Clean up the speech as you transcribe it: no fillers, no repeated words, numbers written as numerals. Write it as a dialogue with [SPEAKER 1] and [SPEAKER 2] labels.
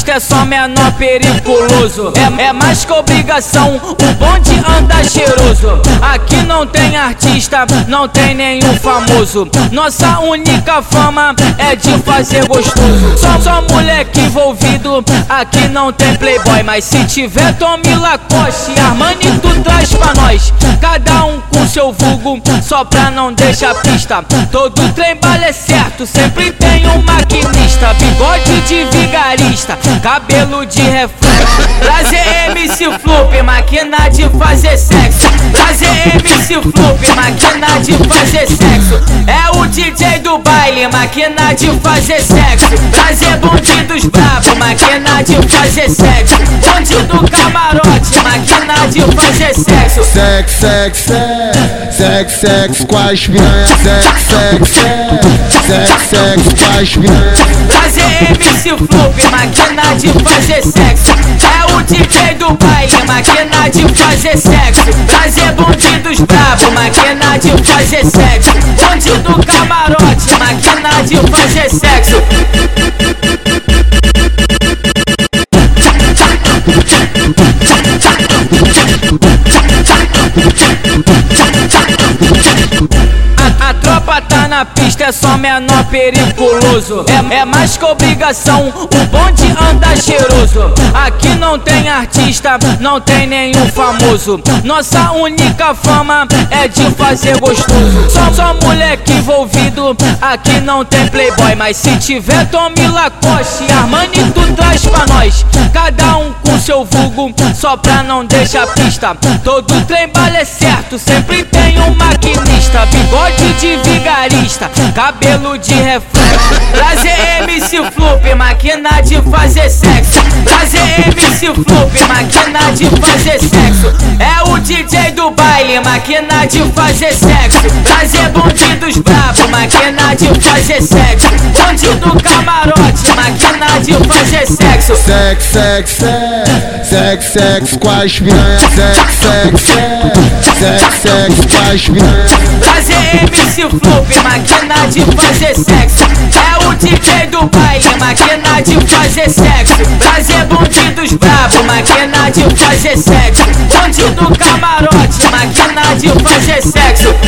[SPEAKER 1] pista é só menor periculoso. É mais que obrigação, o bonde anda cheiroso. Aqui não tem artista, não tem nenhum famoso. Nossa única fama é de fazer gostoso. Só moleque envolvido, aqui não tem playboy. Mas se tiver Tommy Lacoste e Armani, tu traz pra nós. Cada um com seu vulgo, só pra não deixar pista. Todo trem bala é certo, sempre tem um maquinista. Bigode de vigarista, cabelo de reflexo. Trazer MC Flup, máquina de fazer sexo. Trazer MC Flup, máquina de fazer sexo. É o DJ do baile, máquina de fazer sexo. Trazer bandidos bravos, máquina de fazer sexo. Bandido camarote, máquina de fazer sexo.
[SPEAKER 2] Sexo, sexo, sexo, sexo com as piranhas. Sexo, sexo, sexo, sexo com as piranhas.
[SPEAKER 1] Trazer MC Flup, máquina de fazer sexo. É o DJ do baile, máquina de fazer sexo. Trazer bandidos bravos, máquina de fazer sexo. Bandido camarote, máquina de fazer sexo. A tropa tá na pista, é só menor periculoso. É mais que obrigação, o bonde anda cheiroso. Aqui não tem artista, não tem nenhum famoso. Nossa única fama é de fazer gostoso. Só moleque envolvido, aqui não tem playboy. Mas se tiver Tommy Lacoste e Armani, tu traz pra nós. Cada um com seu vulgo, só pra não deixar pista. Todo trem bala é certo, sempre tem um maquinista. Bigode de vigarista, cabelo de reflexo. Trazer MC Flup, máquina de fazer sexo. Trazer MC Flup, máquina de fazer sexo. É o DJ do baile, máquina de fazer sexo. Trazer bandidos bravos, máquina de fazer sexo. Bandido camarote, máquina de fazer sexo.
[SPEAKER 2] Sexo, sexo, sexo, sexo com as piranhas. Sexo, sexo, sexo, sexo com as piranhas.
[SPEAKER 1] Trazer MC Flup, máquina de fazer sexo. É o DJ do baile, máquina de fazer sexo. Trazer bandidos bravos, máquina de fazer sexo. Bandido camarote, máquina de fazer sexo.